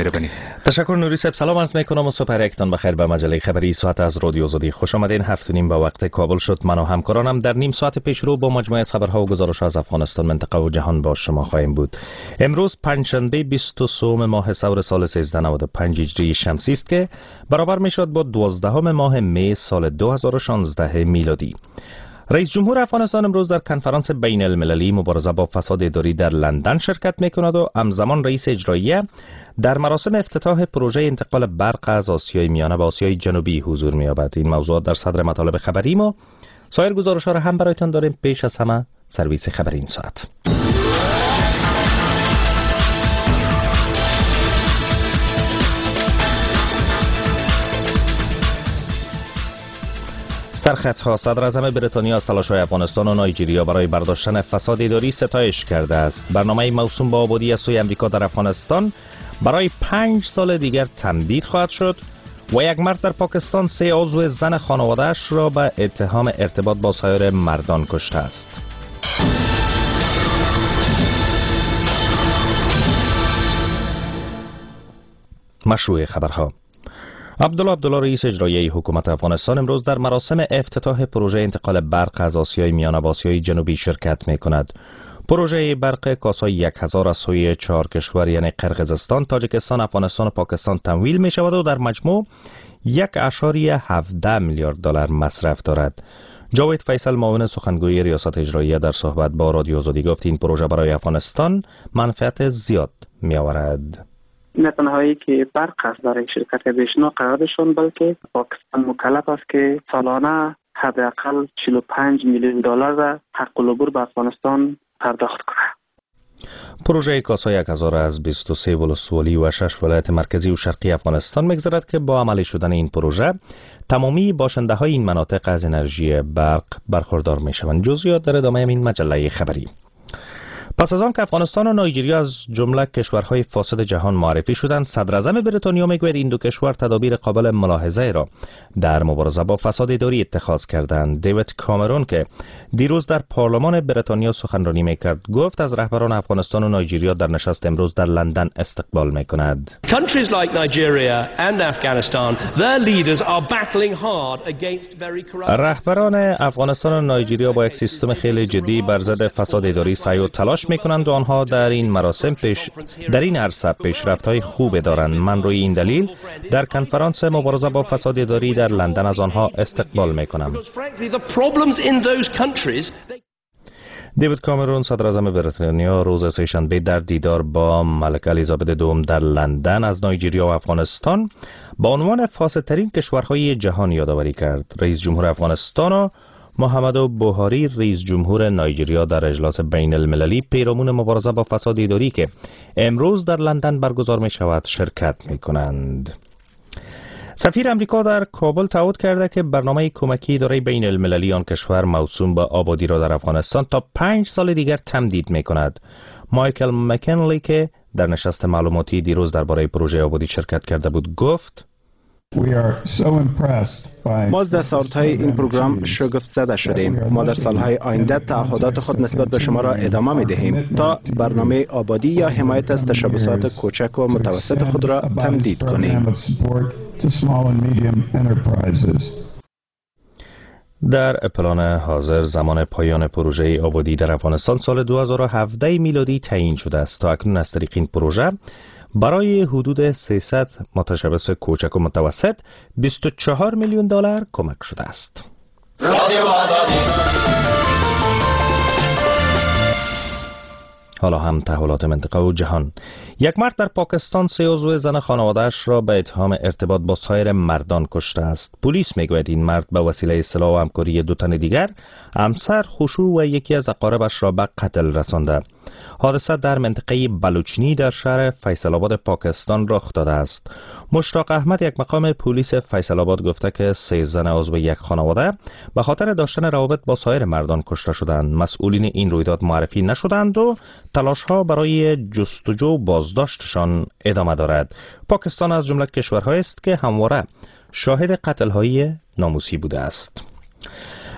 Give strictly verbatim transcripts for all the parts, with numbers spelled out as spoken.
مهربانی. تشکر نوری صاحب. سلام عرض میکنم و صبح یکتان بخیر به مجله خبری ساعت از رادیو آزادی. خوش آمدین. هفت و نیم به وقت کابل شد. من و همکارانم در نیم ساعت پیش رو با مجموعه از خبرها و گزارش‌ها از افغانستان، منطقه و جهان با شما خواهیم بود. امروز پنجشنبه بیست و سوم ماه ثور سال سیزده نود و پنج هجری شمسی است که برابر میشد با دوازدهم ماه می سال دو هزار و شانزده میلادی. رئیس جمهور افغانستان امروز در کنفرانس بین المللی مبارزه با فساد اداری در لندن شرکت میکند و همزمان رئیس اجراییه در مراسم افتتاح پروژه انتقال برق از آسیای میانه به آسیای جنوبی حضور می‌یابد. این موضوعات در صدر مطالب خبری ما. سایر گزارش‌ها را هم برایتان داریم. پیش از همه سرویس خبری این ساعت. سرخطها. صدر اعظم بریتانیا از تلاش‌های افغانستان و نایجریا برای برداشتن فساد اداری ستایش کرده است. برنامه موسوم به آبادی از سوی امریکا در افغانستان برای پنج سال دیگر تمدید خواهد شد و یک مرد در پاکستان سه عضو زن خانواده‌اش را به اتهام ارتباط با سایر مردان کشته است. مشروع خبرها. عبدالله عبدالله رئیس اجرایی حکومت افغانستان امروز در مراسم افتتاح پروژه انتقال برق از آسیای میانه به آسیای جنوبی شرکت می کند. پروژه برق کاسای یک هزار از سوی چهار کشور یعنی قرقیزستان، تاجیکستان، افغانستان و پاکستان تمویل می شود و در مجموع یک اشاریه هفده میلیارد دلار مصرف دارد. جاوید فیصل معاون سخنگوی ریاست اجراییه در صحبت با رادیو آزادی گفت این پروژه برای افغانستان منفعت زیاد می آورد. نه تنهایی که برق است برای شرکت بیشنا قراردادشون، بلکه پاکستان مکلف است که سالانه حداقل چهل و پنج میلیون دلار را حق العبور به افغانستان پرداخت کنه. پروژه کاسا یک هزار از بیست و سه ولسوالی و شش ولایت مرکزی و شرقی افغانستان می‌گذرد که با عملی شدن این پروژه تمامی باشنده های این مناطق از انرژی برق برخوردار می‌شوند. جزئیات در ادامه این مجله خبری. پس از آن که افغانستان و نایجریا از جمله کشورهای فاسد جهان معرفی شدند، صدر اعظم بریتانیا میگوید این دو کشور تدابیر قابل ملاحظه را در مبارزه با فساد اداری اتخاذ کردند. دیوید کامرون که دیروز در پارلمان بریتانیا سخنرانی میکرد گفت از رهبران افغانستان و نایجریا در نشست امروز در لندن استقبال میکند. Countries like Nigeria and Afghanistan, their leaders are battling hard against very corrupt. رهبران افغانستان و نایجریا با یک سیستم خیلی جدی بر ضد فساد اداری سعی و تلاش میکنند و آنها در این مراسم پیش در این عرصه پیشرفت‌های خوب دارند. من روی این دلیل در کنفرانس مبارزه با فساد اداری در لندن از آنها استقبال میکنم. دیوید کامرون صدر اعظم بریتانیا روز سه‌شنبه در دیدار با ملکه الیزابت دوم در لندن از نایجریا و افغانستان با عنوان فاسدترین کشورهای جهان یادآوری کرد. رئیس جمهور افغانستان و محمد بوهاری رئیس جمهور نایجریا در اجلاس بین المللی پیرامون مبارزه با فساد اداری که امروز در لندن برگزار می شود شرکت می کنند. سفیر امریکا در کابل تعهد کرده که برنامه کمکی اداره بین المللی آن کشور موسوم به آبادی را در افغانستان تا پنج سال دیگر تمدید می کند. مایکل مکنلی که در نشست معلوماتی دیروز درباره پروژه آبادی شرکت کرده بود گفت ما از دستاوردهای این پروگرام شگفت زده شدیم. ما در سالهای آینده تعهدات خود نسبت به شما را ادامه می دهیم تا برنامه آبادی یا حمایت از تشبثات کوچک و متوسط خود را تمدید کنیم. در پلان حاضر زمان پایان پروژه آبادی در افغانستان سال دو هزار و هفده میلادی تعیین شده است. تا اکنون از طریق این پروژه برای حدود سیصد متشبث کوچک و متوسط بیست و چهار میلیون دلار کمک شده است. حالا هم تحولات منطقه و جهان. یک مرد در پاکستان سه عضو زن خانواده‌اش را به اتهام ارتباط با سایر مردان کشته است. پلیس میگوید این مرد به وسیله سلاح و همکاری دو تن دیگر همسر، خشوع و یکی از اقاربش را به قتل رسانده. حادثه در منطقه بلوچنی در شهر فیصل آباد پاکستان رخ داده است. مشتاق احمد یک مقام پلیس فیصل آباد گفته که سه زن عضو یک خانواده به خاطر داشتن روابط با سایر مردان کشته شدند. مسئولین این رویداد معرفی نشدند و تلاش‌ها برای جستجو و بازداشتشان ادامه دارد. پاکستان از جمله کشورهایی است که همواره شاهد قتل‌های ناموسی بوده است.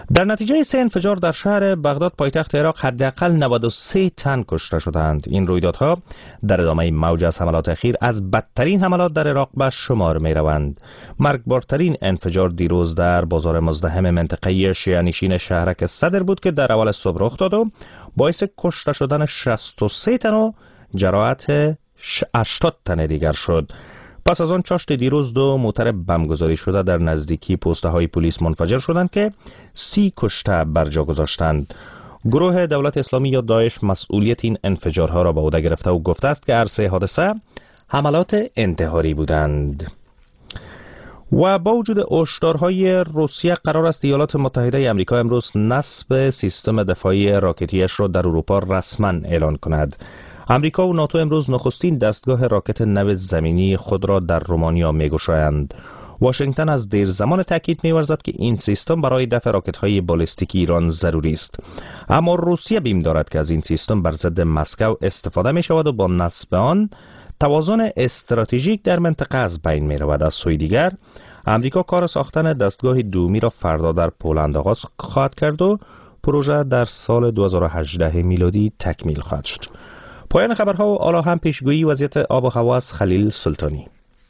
در نتیجه سه انفجار در شهر بغداد پایتخت عراق حداقل نود و سه تن کشته شدند. این رویدادها در ادامه موج از حملات اخیر از بدترین حملات در عراق به شمار می روند. مرگبارترین انفجار دیروز در بازار مزدحم منطقه شیعه‌نشین شهرک صدر بود که در اول صبح رخ داد و باعث کشته شدن شصت و سه تن و جراحت هشتاد تن دیگر شد. پس از آن چاشت دیروز دو موتر بمبگذاری شده در نزدیکی پوسته های پلیس منفجر شدند که سی کشته بر جا گذاشتند. گروه دولت اسلامی یا داعش مسئولیت این انفجارها را به عهده گرفته و گفته است که عرصه حادثه حملات انتحاری بودند. و با وجود هشدارهای روسیه قرار است ایالات متحده آمریکا امروز نصب سیستم دفاعی راکتیش را در اروپا رسما اعلان کند. آمریکا و ناتو امروز نخستین دستگاه راکت نو زمینی خود را در رومانیا می‌گشایند. واشنگتن از دیر زمان تاکید می‌ورزد که این سیستم برای دفع راکت‌های بالستیکی ایران ضروری است. اما روسیه بیم دارد که از این سیستم بر ضد مسکو استفاده می‌شود و با نصب آن توازن استراتژیک در منطقه از بین می‌رود. از سوی دیگر آمریکا کار ساختن دستگاه دومی را فردا در پولند آغاز خواهد کرد و پروژه در سال دو هزار و هجده میلادی تکمیل خواهد شد. پایان خبرها و حالا هم پیشگویی وضعیت آب و هوا از خلیل سلطانی.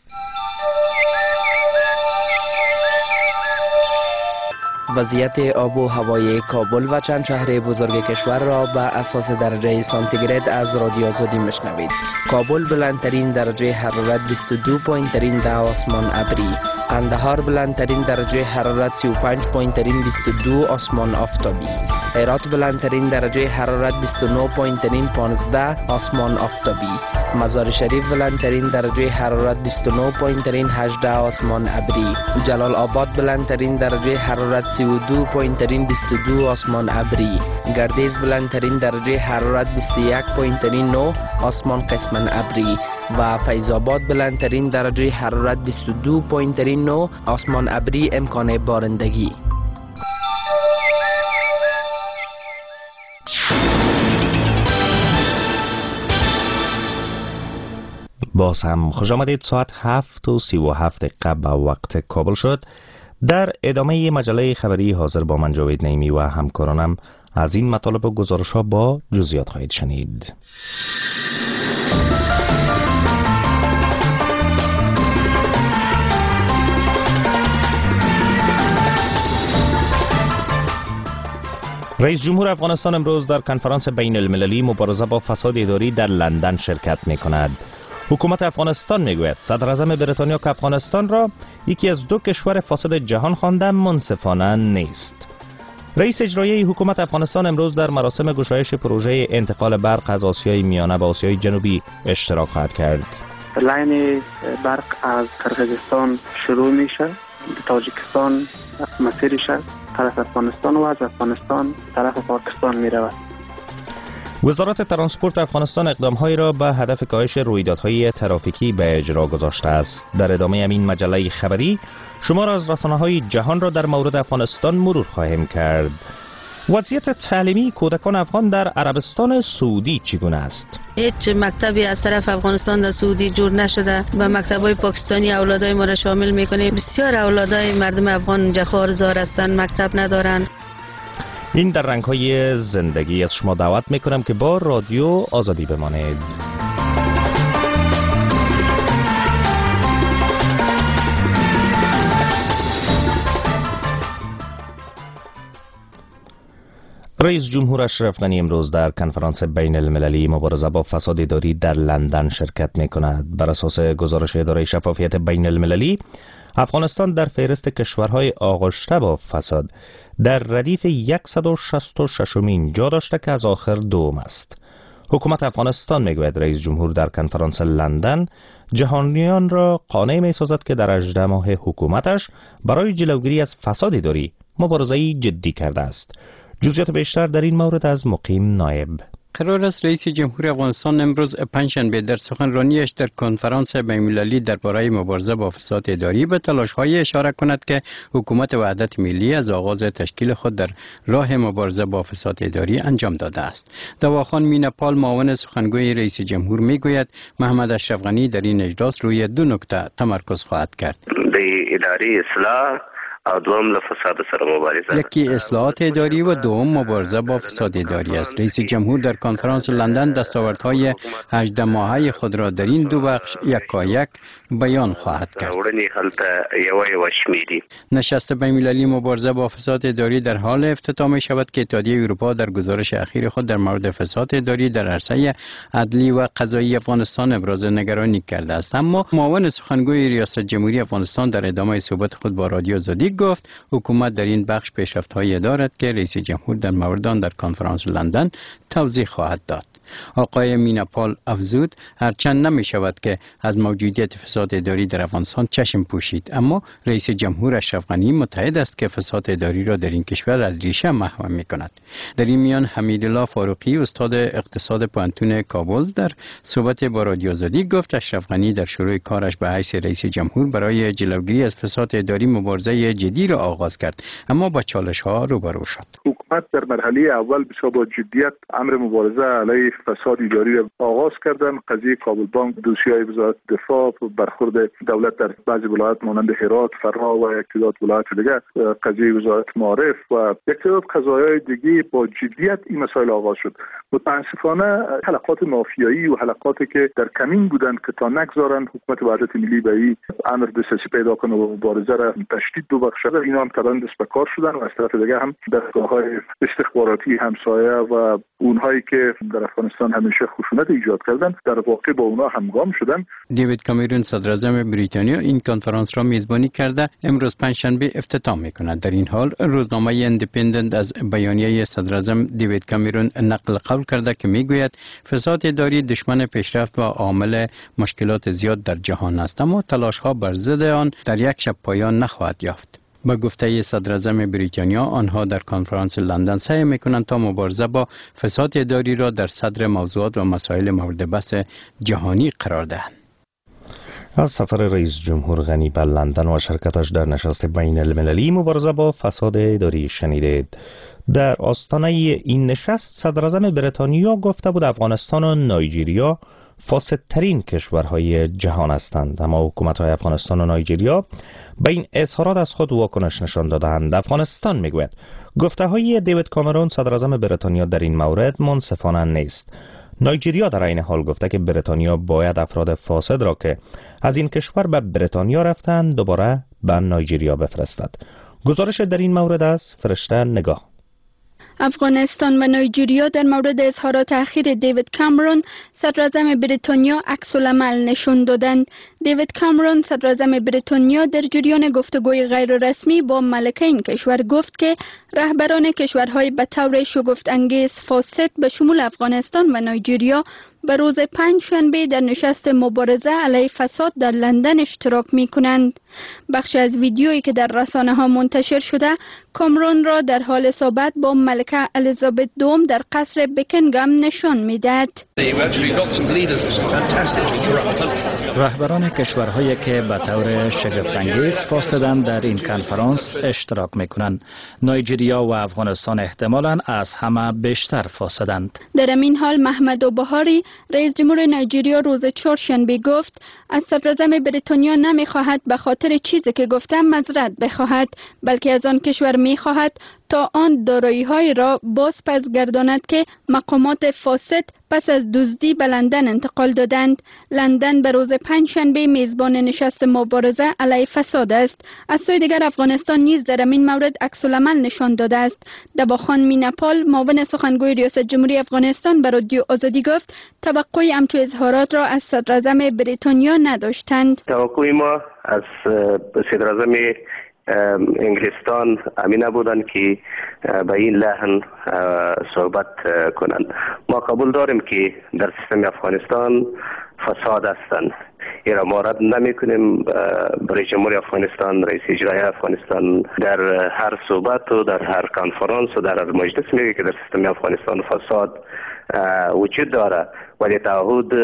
وضعیت آب و هوای کابل و چند شهر بزرگ کشور را به اساس درجه سانتیگراد از رادیو آزادی میشنوید. کابل بلندترین درجه حرارت بیست و دو پایین در آسمان ابری. قندهار بلندترین درجه حرارت سی و پنج پایین بیست و دو آسمان آفتابی. هرات بلندترین درجه حرارت بیست و نه پایین پانزده آسمان آفتابی. مزار شریف بلندترین درجه حرارت بیست و نه پایین هجده آسمان ابری. جلال آباد بلندترین درجه حرارت سی و دو پایین بیست و دو آسمان ابری. گردیز بلندترین درجه حرارت بیست و یک پایین نه آسمان قسماً ابری و فیض آباد بلندترین درجه حرارت بیست و دو پایین نه آسمان ابری امکان بارندگی. باز هم خوش آمدید. ساعت هفت و سی و هفت دقیقه به وقت کابل شد. در ادامه مجله خبری حاضر با من جاوید نعیمی و همکارانم از این مطالب و گزارش ها با جزئیات خواهید شنید. رئیس جمهور افغانستان امروز در کنفرانس بین المللی مبارزه با فساد اداری در لندن شرکت می کند. حکومت افغانستان میگوید صدر اعظم بریتانیا که افغانستان را یکی از دو کشور فاسد جهان خوانده منصفانه نیست. رئیس اجرایی حکومت افغانستان امروز در مراسم گشایش پروژه انتقال برق از آسیای میانه به آسیای جنوبی اشتراک خواهد کرد. لاین برق از قرقیزستان شروع میشه، تاجیکستان مسیرش طرف افغانستان و از افغانستان طرف پاکستان میرود. وزارت ترانسپورت افغانستان اقدام‌هایی را به هدف کاهش رویدادهای ترافیکی به اجرا گذاشته است. در ادامه این مجله خبری شما را از رسانه‌های جهان را در مورد افغانستان مرور خواهیم کرد. وضعیت تعلیمی کودکان افغان در عربستان سعودی چگونه است؟ هیچ مکتبی از طرف افغانستان در سعودی جور نشده و مکتب‌های پاکستانی اولادای ما را شامل می‌کنه. بسیار اولادای مردم افغان اینجا خارزار هستند، مکتب ندارند. این در رنگ‌های زندگی از شما دعوت می‌کنم که با رادیو آزادی بمانید. رئیس جمهور اشرف غنی امروز در کنفرانس بین المللی مبارزه با فساد اداری در لندن شرکت می‌کند. بر اساس گزارش اداره شفافیت بین المللی، افغانستان در فهرست کشورهای آغشته با فساد در ردیف صد و شصت و ششمین جا داشته که از آخر دوم است. حکومت افغانستان میگوید رئیس جمهور در کنفرانس لندن جهانیان را قانع می‌سازد که در هجده ماه حکومتش برای جلوگیری از فساد اداری مبارزه‌ای جدی کرده است. جزئیات بیشتر در این مورد از مقیم نایب. قرار است رئیس جمهور افغانستان امروز پنجشنبه در سخنرانیش در کنفرانس بین‌المللی درباره مبارزه با فساد اداری به تلاش‌های اشاره کند که حکومت وحدت ملی از آغاز تشکیل خود در راه مبارزه با فساد اداری انجام داده است. دواخان میناپال معاون سخنگوی رئیس جمهور میگوید محمد اشرف غنی در این اجلاس روی دو نکته تمرکز خواهد کرد. د اداری اصلاح او دوم له فساد سره مبارزه. یکی اصلاحات اداری و دوم مبارزه با فساد اداری است. رئیس جمهور در کنفرانس لندن دستاوردهای هجده ماهه خود را در این دو بخش یکایک بیان خواهد کرد. نشست بین‌المللی مبارزه با فساد اداری در حال افتتاح می شود که اتحادیه اروپا در گزارش اخیر خود در مورد فساد اداری در عرصه عدلی و قضایی افغانستان ابراز نگرانی کرده است. اما معاون سخنگوی ریاست جمهوری افغانستان در ادامه صحبت خود با رادیو آزادی گفت حکومت در این بخش پیشرفت‌هایی دارد که رئیس جمهور در مورد آن در کنفرانس لندن توضیح خواهد داد. آقای میناپال افزود هرچند نمی شود که از موجودیت فساد اداری در افغانستان چشم پوشید، اما رئیس جمهور اشرف غنی متحد است که فساد اداری را در این کشور از ریشه محو می کند. در این میان حمیدالله فاروقی استاد اقتصاد پوهنتون کابل در صحبت با رادیو آزادی گفت اشرف غنی در شروع کارش به حیث رئیس جمهور برای جلوگیری از فساد اداری مبارزه جدی را آغاز کرد، اما با چالش ها روبرو شد. حکومت در مرحله اول بسیار با جدیت امر مبارزه علیه فساد اداری را آغاز کردن. قضیه کابل بانک، دوسیه وزارت دفاع، برخورد دولت در بعضی ولایات مانند هرات، فرا و یک تعداد ولایات دیگر، قضیه وزارت معارف و یک تعداد قضایای دیگه با جدیت این مسائل آغاز شد. متاسفانه حلقات مافیایی و حلقاتی که در کمین بودند که تا نگذارن حکومت وحدت ملی به این امر دسترسی پیدا کنه و مبارزه را تشدید دو بخش شده، اینا هم تران دست به کار شدن و از طرف دیگه هم دستگاه‌های استخباراتی همسایه و اونهایی که در افغانستان همیشه خشونت ایجاد کردن در واقع با اونا همگام شدن. دیوید کامرون صدر اعظم بریتانیا این کنفرانس را میزبانی کرده امروز پنجشنبه افتتاح می‌کند. در این حال روزنامه ایندیپندنت از بیانیه صدر اعظم دیوید کامرون نقل قول کرده که میگوید فساد اداری دشمن پیشرفت و عامل مشکلات زیاد در جهان است، اما تلاش‌ها بر ضد آن در یک شب پایان نخواهد یافت. با گفته صدر اعظم بریتانیا آنها در کنفرانس لندن سعی میکنند تا مبارزه با فساد اداری را در صدر موضوعات و مسائل مورد بحث جهانی قرار دهند. از سفر رئیس جمهور غنی به لندن و شرکتش در نشست بین المللی مبارزه با فساد اداری شنیدید. در آستانه این نشست صدر اعظم بریتانیا گفته بود افغانستان و نایجیریا فاسدترین کشورهای جهان هستند، اما حکومت‌های افغانستان و نایجیریا به این اظهارات از خود واکنش نشان دادند. افغانستان میگوید گفته‌های دیوید کامرون صدر اعظم بریتانیا در این مورد منصفانه نیست. نایجیریا در این حال گفته که بریتانیا باید افراد فاسد را که از این کشور به بریتانیا رفتند دوباره به نایجیریا بفرستد. گزارش در این مورد از فرشته نگاه. افغانستان و نایجیریا در مورد اظهارات اخیر دیوید کامرون صدر اعظم بریتانیا عکس العمل نشان دادند. دیوید کامرون صدر اعظم بریتانیا در جریان گفتگوی غیر رسمی با ملکه این کشور گفت که رهبران کشورهای به طور شگفت انگیز فاسد به شمول افغانستان و نایجیریا به روز پنج شنبه در نشست مبارزه علیه فساد در لندن اشتراک می کنند. بخش از ویدیویی که در رسانه ها منتشر شده کامرون را در حال صحبت با ملکه الیزابت دوم در قصر بکینگهام نشان می دهد. رهبران کشورهایی که به طور شگفت‌انگیز فاسدند در این کنفرانس اشتراک می کنند. نایجیریا و افغانستان احتمالاً از همه بیشتر فاسدند. در این حال محمد بوهاری رئیس جمهور نایجیریا روز چهارشنبه گفت از صدر اعظم بریتانیا نمی خواهد به خاطر چیزی که گفتم معذرت بخواهد، بلکه از آن کشور می خواهد تا آن دارایی‌های را باز پس گرداند که مقامات فاسد پس از دزدی به لندن انتقال دادند. لندن به روز پنجشنبه میزبان نشست مبارزه علیه فساد است. از سوی دیگر افغانستان نیز در این مورد عکس العمل نشان داده است. دباخان میناپال معاون سخنگوی ریاست جمهوری افغانستان به رادیو آزادی گفت توقعی همچو اظهارات را از صدر اعظم بریتانیا نداشتند. توقعی ما از صدر اعظم انگلستان امینه بودند که به این لحن صحبت کنند. ما قبول داریم که در سیستم افغانستان فساد هستند. این را ما رد نمی کنیم. رئیس جمهور افغانستان، رئیس اجرایی افغانستان در هر صحبت و در هر کنفرانس و در هر مجلس میگه که در سیستم افغانستان فساد وجود داره، ولی تعهد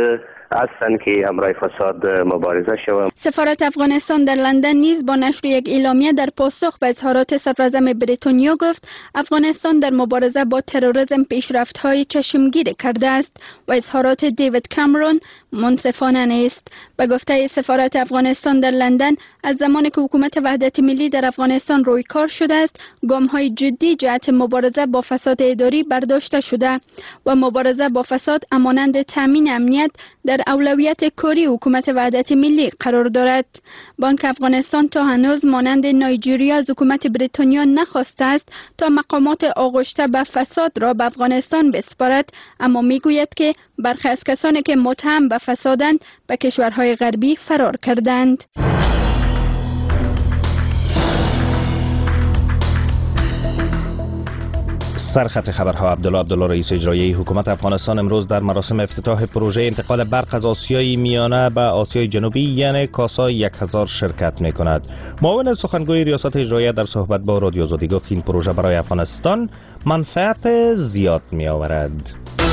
هستند که همراه فساد مبارزه شوند. سفارت افغانستان در لندن نیز با نشر یک اعلامیه در پاسخ به اظهارات صدراعظم بریتانیا گفت افغانستان در مبارزه با تروریسم پیشرفت‌های چشمگیر کرده است و اظهارات دیوید کامرون منصفانه نیست. به گفته سفارت افغانستان در لندن از زمانی که حکومت وحدت ملی در افغانستان روی کار شده است، گام‌های جدی جهت مبارزه با فساد اداری برداشته شده و مبارزه با فساد همانند تامین امنیت در اولویت کاری حکومت وحدت ملی قرار دارد. بانک افغانستان تا هنوز مانند نایجریا از حکومت بریتانیا نخواسته است تا مقامات آغشته به فساد را به افغانستان بسپارد، اما میگوید که برخی از کسانی که متهم به فسادند به کشورهای غربی فرار کردند. سرخط خبرها. عبدالله عبدالله رئیس اجرایی حکومت افغانستان امروز در مراسم افتتاح پروژه انتقال برق از آسیای میانه به آسیای جنوبی یعنی کاسا یک هزار شرکت می کند. معاون سخنگوی ریاست اجرایی در صحبت با رادیو آزادی گفت این پروژه برای افغانستان منفعت زیاد می آورد.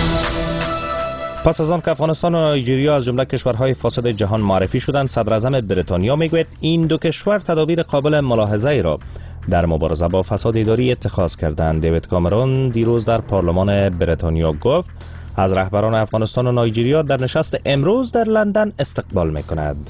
پس از آن که افغانستان و نایجریا از جمله کشورهای فاسد جهان معرفی شدند، صدراعظم بریتانیا میگوید این دو کشور تدابیر قابل ملاحظه ای را در مبارزه با فساد اداری اتخاذ کردند. دیوید کامرون دیروز در پارلمان بریتانیا گفت از رهبران افغانستان و نایجریا در نشست امروز در لندن استقبال میکند.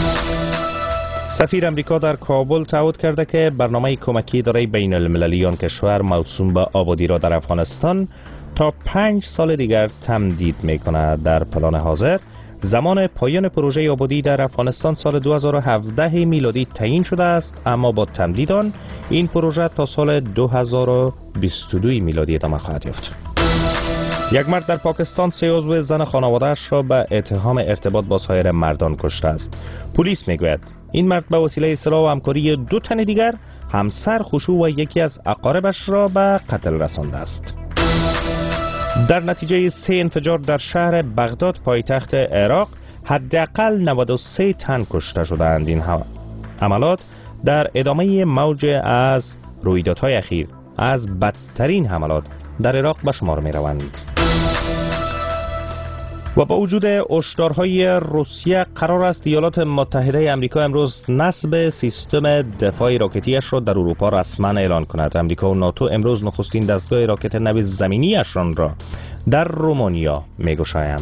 سفیر امریکا در کابل تعهد کرده که برنامه کمکی اداره بین المللی آن کشور موسوم به آبادی را در افغانستان تا پنج سال دیگر تمدید میکند. در پلان حاضر زمان پایان پروژه آبادی در افغانستان سال دو هزار و هفده میلادی تعیین شده است، اما با تمدید آن این پروژه تا سال دو هزار و بیست و دو میلادی ادامه خواهد یافت. یک مرد در پاکستان سه عضو زن خانواده‌اش را به اتهام ارتباط با سایر مردان کشته است. پلیس میگوید این مرد به وسیله سلاح و همکاری دو تن دیگر همسر، خشوع و یکی از اقاربش را به قتل رسانده است. در نتیجه سه انفجار در شهر بغداد پایتخت عراق حداقل نود و سه تن کشته شدند. این حملات در ادامه موج از رویدادهای اخیر از بدترین حملات در عراق به شمار می روند. و با وجود هشدارهای روسیه قرار است ایالات متحده آمریکا امروز نصب سیستم دفاع راکتیش را در اروپا رسما اعلان کند. آمریکا و ناتو امروز نخستین دستگاه راکت نو زمینیشان را در رومانیا می‌گشایند.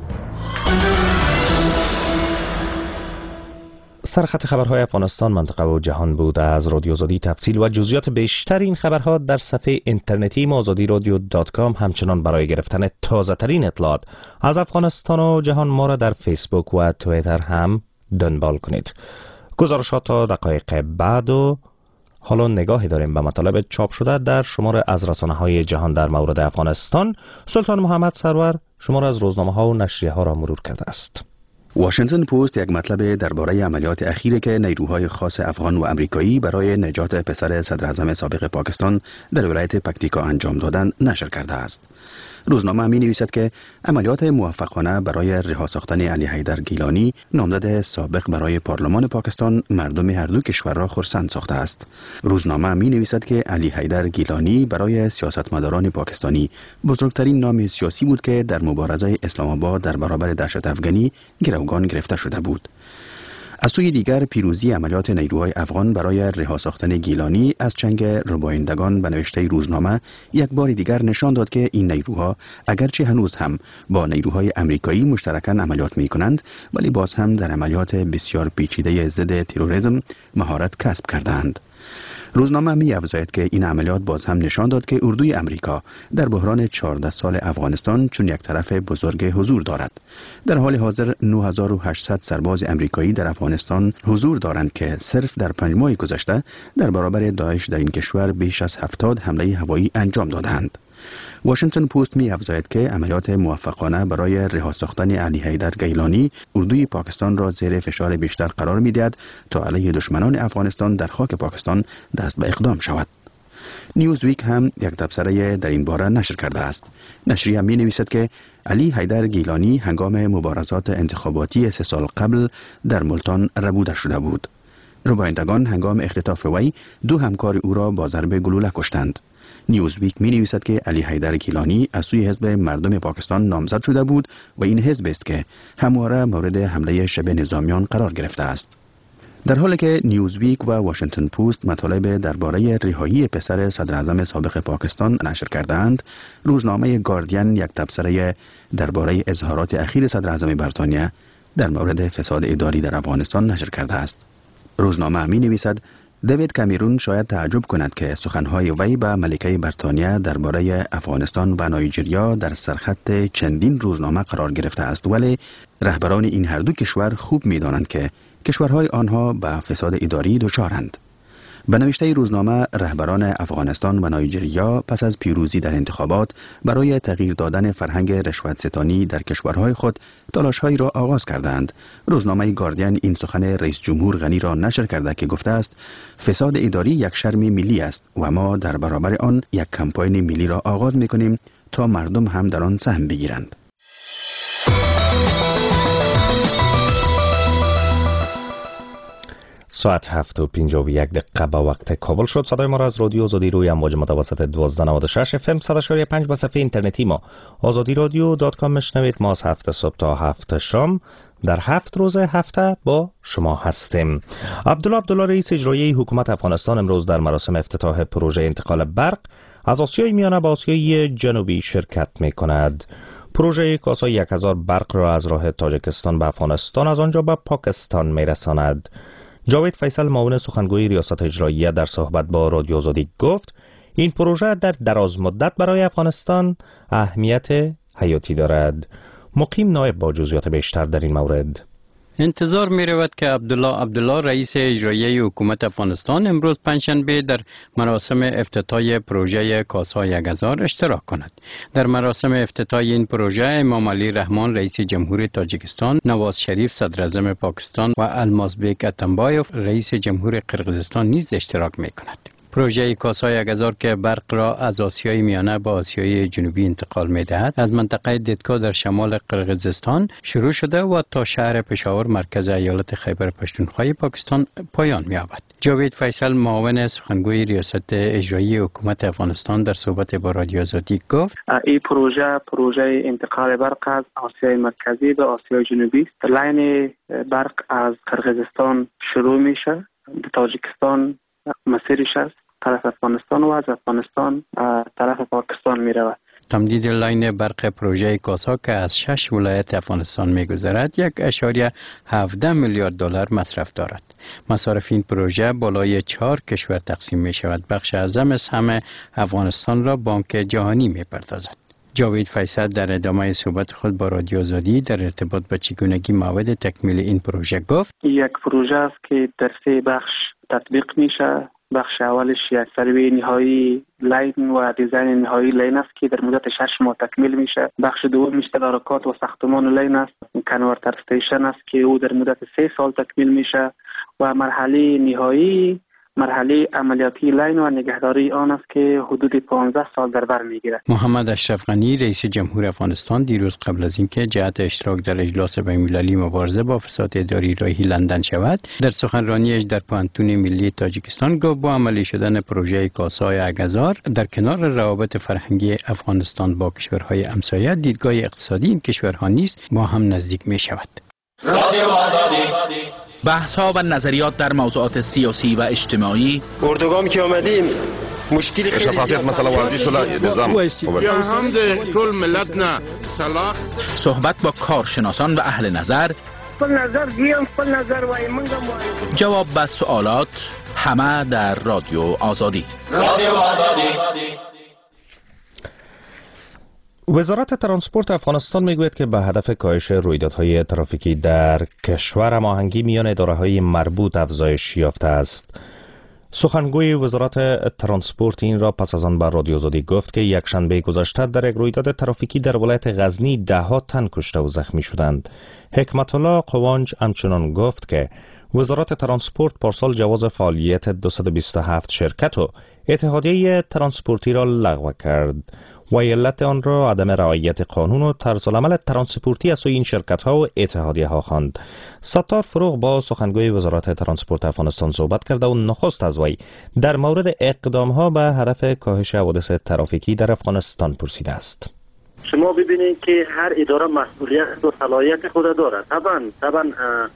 سرخط خبرهای افغانستان، منطقه و جهان بود. از رادیو آزادی تفصیل و جزئیات بیشتر این خبرها در صفحه اینترنتی ما آزادی رادیو دات کام. همچنان برای گرفتن تازه ترین اطلاعات از افغانستان و جهان ما را در فیسبوک و توییتر هم دنبال کنید. گزارشات تا دقایق بعد و حالا نگاهی داریم به مطالب چاپ شده در شمار از رسانه‌های جهان در مورد افغانستان. سلطان محمد سرور شمار از روزنامه‌ها و نشریه‌ها را مرور کرده است. واشنگتن پست یک مطلب درباره عملیات اخیری که نیروهای خاص افغان و امریکایی برای نجات پسر صدراعظم سابق پاکستان در ولایت پکتیکا انجام دادند نشر کرده است. روزنامه می نویسد که عملیات موفقانه برای رها ساختن علی حیدر گیلانی، نامزد سابق برای پارلمان پاکستان، مردم هر دو کشور را خرسند ساخته است. روزنامه می نویسد که علی حیدر گیلانی برای سیاستمداران پاکستانی بزرگترین نام سیاسی بود که در مبارزه اسلام آباد در برابر دهشت افغانی گروگان گرفته شده بود. از سوی دیگر پیروزی عملیات نیروهای افغان برای رها ساختن گیلانی از چنگ ربایندگان به نوشته روزنامه یک بار دیگر نشان داد که این نیروها اگرچه هنوز هم با نیروهای امریکایی مشترکاً عملیات می کنند، ولی باز هم در عملیات بسیار پیچیده ضد تروریسم مهارت کسب کردند. روزنامه می افزاید که این عملیات باز هم نشان داد که اردوی امریکا در بحران چهارده سال افغانستان چون یک طرف بزرگ حضور دارد. در حال حاضر نه هزار و هشتصد سرباز امریکایی در افغانستان حضور دارند که صرف در پنج ماه گذشته در برابر داعش در این کشور بیش از هفتاد حمله هوایی انجام دادند. واشنگتن پست می افزاید که عملیات موفقانه برای رها ساختن علی حیدر گیلانی اردوی پاکستان را زیر فشار بیشتر قرار می دهد تا علیه دشمنان افغانستان در خاک پاکستان دست به اقدام شود. نیوزویک هم یک تبصره در این باره نشر کرده است. نشریه می نویسد که علی حیدر گیلانی هنگام مبارزات انتخاباتی سه سال قبل در ملتان ربوده شده بود. ربایندگان هنگام اختطاف وی دو همکار او را با ضرب گلوله کشتند. نیوزویک می نویسد که علی حیدر گیلانی از سوی حزب مردم پاکستان نامزد شده بود و این حزب است که همواره مورد حمله شبه نظامیان قرار گرفته است. در حالی که نیوزویک و واشنگتن پست مطالب درباره رهایی پسر صدر اعظم سابق پاکستان نشر کردند، روزنامه گاردین یک تبصره درباره اظهارات اخیر صدر اعظم بریتانیا در مورد فساد اداری در افغانستان نشر کرده است. روزنامه می نویسد دیوید کامرون شاید تعجب کند که سخنهای وی به ملکه بریتانیا درباره افغانستان و نایجریا در سرخط چندین روزنامه قرار گرفته است، ولی رهبران این هر دو کشور خوب می دانند که کشورهای آنها به فساد اداری دچارند. به نوشته روزنامه، رهبران افغانستان و نایجریا پس از پیروزی در انتخابات برای تغییر دادن فرهنگ رشوت ستانی در کشورهای خود تلاش‌هایی را آغاز کردند. روزنامه گاردین این سخن رئیس جمهور غنی را نشر کرده که گفته است فساد اداری یک شرم ملی است و ما در برابر آن یک کمپاین ملی را آغاز می‌کنیم تا مردم هم در آن سهم بگیرند. ساعت هفت و پنجاه و یک دقیقه به وقت کابل شد. صدای ما را از رادیو آزادی روی امواج متوسط دوازده نود و شش اف ام صد و شش و پنج به صفحه اینترنتی ما آزادی رادیو دات کام میشنوید. ما از هفت صبح تا هفت شام در هفت روز هفته با شما هستیم. عبدالله عبدالله رئیس اجرایی حکومت افغانستان امروز در مراسم افتتاح پروژه انتقال برق از آسیای میانه به آسیای جنوبی شرکت می کند. پروژه کاسای یک هزار برق را از راه تاجیکستان به افغانستان از آنجا به پاکستان می رساند. جاوید فیصل معاون سخنگوی ریاست اجراییه در صحبت با رادیو آزادی گفت این پروژه در دراز مدت برای افغانستان اهمیت حیاتی دارد. مقیم نایب با جزئیات بیشتر در این مورد. انتظار می رود که عبدالله عبدالله رئیس اجرایی حکومت افغانستان امروز پنجشنبه در مراسم افتتاح پروژه کاسا یک هزار اشتراک کند. در مراسم افتتاح این پروژه امام علی رحمان رئیس جمهوری تاجیکستان، نواز شریف صدر اعظم پاکستان و المازبک اتمبایوف رئیس جمهوری قرقیزستان نیز اشتراک می کند. پروژه کاسا یک هزار که برق را از آسیای میانه به آسیای جنوبی انتقال می دهد از منطقه دیدکا در شمال قرقیزستان شروع شده و تا شهر پشاور مرکز ایالت خیبر پختونخوا پاکستان پایان می یابد. جاوید فیصل معاون سخنگوی ریاست اجرایی حکومت افغانستان در صحبت با رادیو آزادی گفت این پروژه پروژه انتقال برق از آسیای مرکزی به آسیای جنوبی است. لاین برق از قرقیزستان شروع میشه به تاجیکستان مسیرش است طرف افغانستان و از افغانستان طرف پاکستان می رود. تمدید لاین برق پروژه کاسا که از شش ولایت افغانستان می گذرد یک اشاریه هفده میلیارد دلار مصرف دارد. مصارف این پروژه بالای چهار کشور تقسیم می شود. بخش اعظم سهم افغانستان را بانک جهانی می پردازد. جاوید فیصل در ادامه صحبت خود با رادیو آزادی در ارتباط با چگونگی موعد تکمیل این پروژه گفت یک پروژه است که در سه بخش تطبیق میشه. بخش اولش یک سروی نهایی لاین و دیزاین نهایی لاین است که در مدت شش ماه تکمیل میشه. بخش دومش تدارکات و ساختمان لاین است، کنورتر استیشن است که او در مدت سه سال تکمیل میشه و مرحله نهایی مرحله عملیاتی لاین و نگهداری آن است که حدود پانزده سال در بر میگیرد. محمد اشرف غنی رئیس جمهور افغانستان دیروز قبل از اینکه جهت اشتراک در اجلاس بین‌المللی مبارزه با فساد اداری راهی لندن شود، در سخنرانیش در پانتون ملی تاجیکستان گفت با عملی شدن پروژه کاسا یک هزار در کنار روابط فرهنگی افغانستان با کشورهای همسایه، دیدگاه اقتصادی این کشورها نیز با هم نزدیک می شود. بحث ها و نظریات در موضوعات سیاسی و اجتماعی. اردوگام که آمدیم مشکلی خیلی شفافیت مسئله ورزی شده نظام یا هم ده طول ملت نه صلاح. صحبت با کارشناسان و اهل نظر. خپل نظر دیم خپل نظر وای منګه جواب به سوالات، همه در رادیو آزادی. رادیو آزادی. وزارت ترانسپورت افغانستان میگوید که به هدف کاهش رویدادهای ترافیکی در کشور هماهنگی میان اداره‌های مربوط افزایش یافته است. سخنگوی وزارت ترانسپورت این را پس از آن بر رادیو آزادی گفت که یک شنبه گذشته در یک رویداد ترافیکی در ولایت غزنی ده ها تن کشته و زخمی شدند. حکمت الله قوانج همچنان گفت که وزارت ترانسپورت پارسال جواز فعالیت دویست و بیست و هفت شرکت و اتحادیه ترانسپورتی را لغو کرد. و علت آن را عدم رعایت قانون و طرز العمل ترانسپورتی از سوی این شرکت ها و اتحادیه ها خواند. ستار فروغ با سخنگوی وزارت ترانسپورت افغانستان صحبت کرده و نخست از وی در مورد اقدام ها به هدف کاهش حوادث ترافیکی در افغانستان پرسیده است. شما ببینید که هر اداره مسئولیت و صلاحیت خود دارد. طبعا طبعا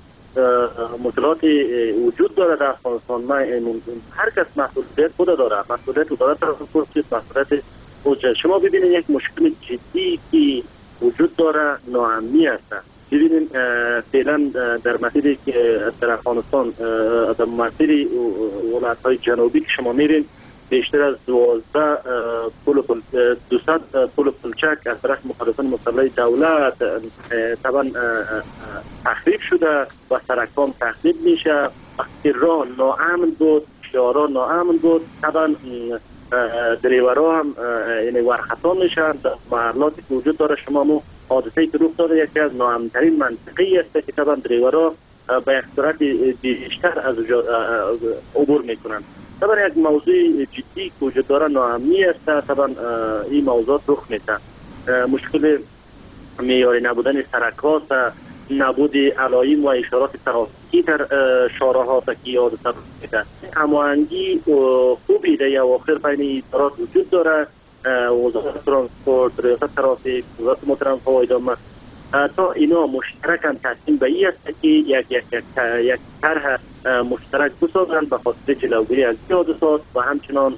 مشکلات وجود داره در افغانستان. هر کس مسئولیت خود داره، مسئولیت وزارت ترانسپورت، مسئولیت وجه. شما ببینید یک مشکل جدی که وجود داره ناامنی است. ببینید فعلا در مسیری که در افغانستان در مسیری ولایت‌های جنوبی که شما میرین بیشتر از دوازده پل دویست پل پلچک از طرف مخالفان مسلح دولت طبعا تخریب شده و سرکام تخریب میشه. وقتی راه ناامن بود، شارع ناامن بود، طبعا دریورها هم یعنی ورخطا میشن. محلاتی که وجود داره شما مو حادثه‌ای که رخ داده یکی از ناامن‌ترین منطقه‌ای است که طبعا دریورها به یک صورت بیشتر از عبور میکنن. طبعا یک موضوع جدی که وجود داره ناامنی است. طبعا این موضوعات رخ میده. مشکل معیاری نبودن سرک‌ها، نبود علائم و اشارات ترافیکی در شارع‌ها که حادثه رخ میده. هماهنگی خوبی در اواخر بین ادارات وجود داره. وزارت ترانسپورت، ریاست ترافیک، وزارت محترم هوایی دام تا اینا مشترکاً تصمیم به این است که یک یک یک یک طرح مشترک بسازند به خاطر جلوگیری از حادثات و همچنان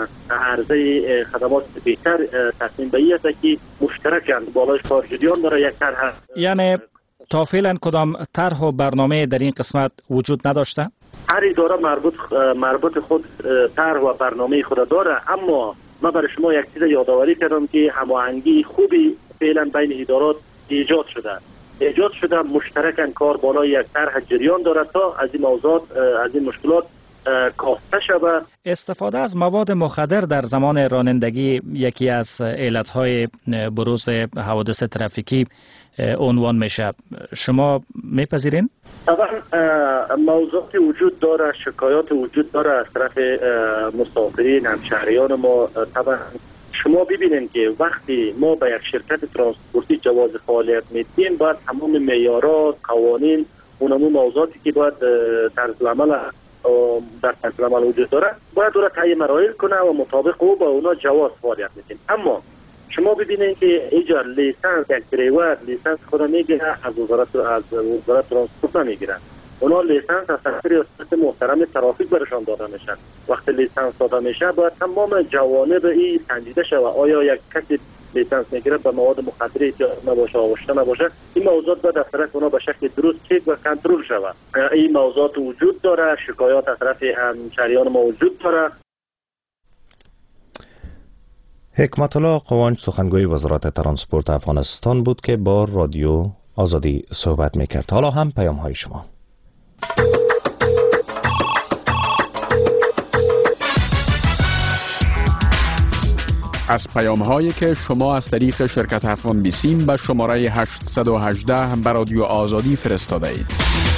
عرضه خدمات بهتر. تصمیم به این است که مشترکاً بالایش کار جریان داره یک طرح. یعنی تا فعلا کدام طرح و برنامه در این قسمت وجود نداشته؟ هر اداره مربوط مربوط خود طرح و برنامه خود داره، اما من برای شما یک چیز یادآوری کردم که هماهنگی خوبی فعلا بین ادارات ایجاد شده. ایجاد شده مشترکاً کار بالای یک طرح جریان داره تا از این موضوعات از این مشکلات کاسته شود. استفاده از مواد مخدر در زمان رانندگی یکی از علتهای بروز حوادث ترافیکی عنوان میشه. شما میپذیرین؟ طبعا موضوعات وجود داره، شکایات وجود داره از طرف مسافرین همشهریان ما. طبعا شما ببینید که وقتی ما به یک شرکت ترانسپورتی جواز فعالیت میدیم باید تمام معیارات، قوانین، اونمو موضوعاتی که باید طرز عمل در طرز عمل وجود داره باید او را طی مراحل کنه و مطابق او با اونا جواز فعالیت میدیم. اما شما ببینید که اینجا لیسانس یک دریور لیسانس خود میگیره از وزارت از وزارت ترانسپورت نمیگیره. اونا لیسانس از طرف ریاست محترم ترافیک برشان داده میشن. وقتی لیسانس داده میشه باید تمام جوانب این سنجیده شود. آیا یک کسی لیسانس میگیره به مواد مخدر احتیاط نباشه، آغشته نباشه، این موضوعات باید از طرف اونا به شکل درست چک و کنترل شود. این موضوعات وجود داره، شکایات از طرف همشهریان ما وجود داره. حکمت الله قوانج سخنگوی وزارت ترانسپورت افغانستان بود که با رادیو آزادی صحبت میکرد. حالا هم پیام های شما. از پیام هایی که شما از طریق شرکت افغان بیسیم به شماره هشتصد و هجده به رادیو آزادی فرستاده اید.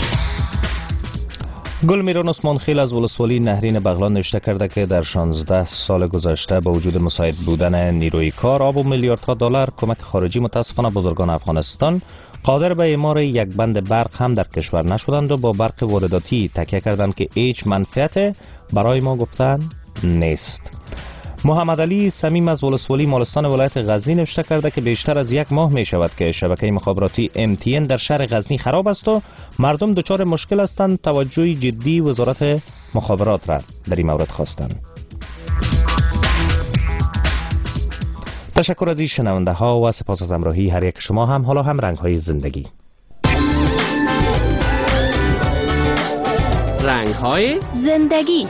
گل میران عثمانخیل از ولسوالی نهرین بغلان نوشته کرده که در شانزده سال گذشته با وجود مساعد بودن نیروی کار، آب و میلیاردها دلار کمک خارجی متاسفانه بزرگان افغانستان قادر به اعمار یک بند برق هم در کشور نشدند و با برق وارداتی تکیه کردند که هیچ منفعت برای ما گفتن نیست. محمد علی صمیم از ولسوالی مالستان ولایت غزنی نوشته کرده که بیشتر از یک ماه می شود که شبکه مخابراتی ام تی ان در شهر غزنی خراب است و مردم دچار مشکل هستند. توجه جدی وزارت مخابرات را در این مورد خواستند. تشکر از این شنونده ها و سپاس از همراهی هر یک شما. هم حالا هم رنگ های زندگی. رنگ های زندگی.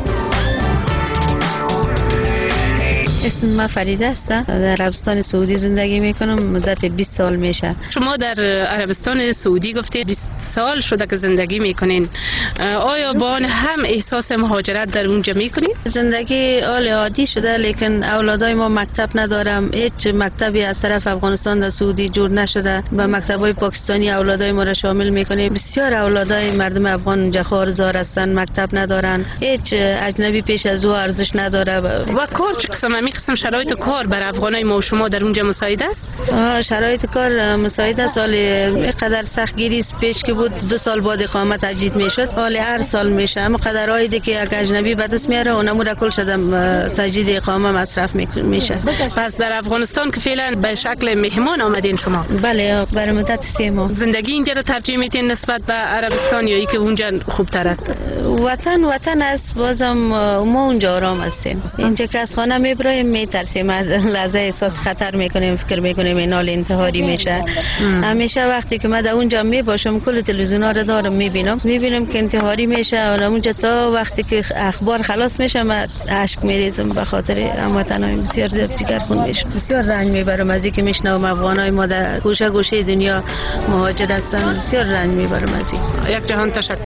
اسم من فریده هستم، در عربستان سعودی زندگی میکنم، مدت بیست سال میشه. شما در عربستان سعودی گفتید بیست سال شده که زندگی میکنین. آیا با آن هم احساس مهاجرت در اونجا میکنین؟ زندگی حال عادی شده، لیکن اولادای ما مکتب ندارم. هیچ مکتبی از طرف افغانستان در سعودی جور نشده. با مکتبای پاکستانی اولادای ما را شامل میکنه. بسیار اولادای مردم افغان اونجا خارزار هستن، مکتب ندارن. هیچ اجنبی پیش از او ارزش نداره. و کار چه قسم می قسم شرایط کار بر افغانای ما و شما در اونجا مساعد است؟ شرایط کار مساعد است. حال اینقدر سختگیری پیش که بود دو سال بعد اقامت تجدید میشد، حال هر سال میشه. اما قدر عایدی که یک اجنبی به دست میاره اونم را کل شده تجدید اقامه مصرف میشه. پس در افغانستان که فعلا به شکل مهمان آمدین شما؟ بله، برای مدت سه ماه. زندگی اینجا را ترجیح میتین نسبت به عربستان یا ای که اونجا خوبتر است؟ وطن وطن است، بازم ما اونجا آرام هستیم. اینجا که از خانه میبرایم میترسیم، لحظه احساس خطر میکنیم، فکر میکنیم این حال انتحاری میشه. همیشه وقتی که من در اونجا میباشم کل تلویزیونا رو دارم میبینم میبینم که انتحاری میشه. حالا اونجا تا وقتی که اخبار خلاص میشه من اشک میریزم به خاطر هموطنای بسیار زیاد جگرخون میشم. بسیار رنج میبرم از اینکه میشنوم افغانای ما در گوشه گوشه دنیا مهاجر هستن. بسیار رنج میبرم از این. یک جهان تشکر.